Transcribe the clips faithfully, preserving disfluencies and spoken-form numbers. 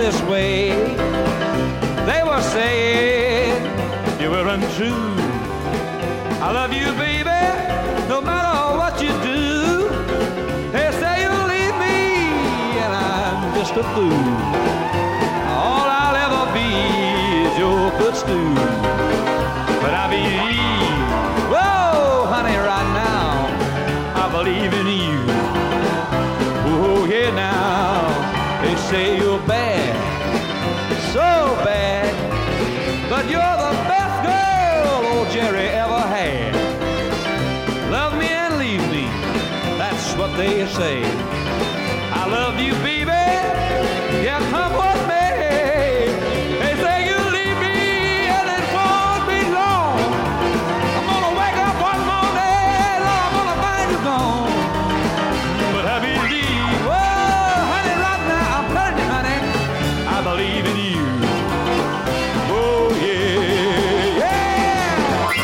this way. They were saying you were untrue. I love you, baby, no matter what you do. They say you'll leave me, and I'm just a fool. All I'll ever be is your footstool. But I believe, whoa, honey, right now, I believe in you. Oh, yeah, now, they say you're bad, so bad, but you're the best girl old Jerry ever had. Love me and leave me, that's what they say. I love you, baby, yeah, come what may. They say you leave me and it won't be long. I'm gonna wake up one morning and I'm gonna find you gone. But I believe, oh, honey, right now, I'm telling you, honey, I believe in you. Oh, yeah, yeah.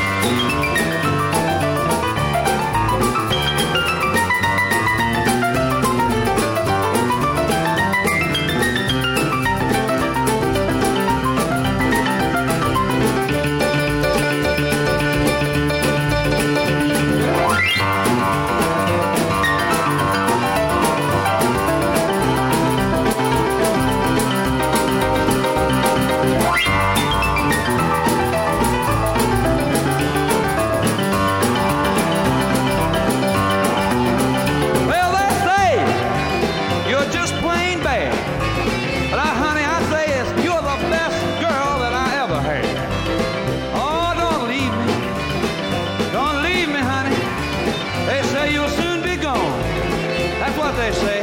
Well, they say you're just plain bad. But I, honey, I say it's you're the best girl that I ever had. Oh, don't leave me. Don't leave me, honey. They say you'll soon be gone. That's what they say.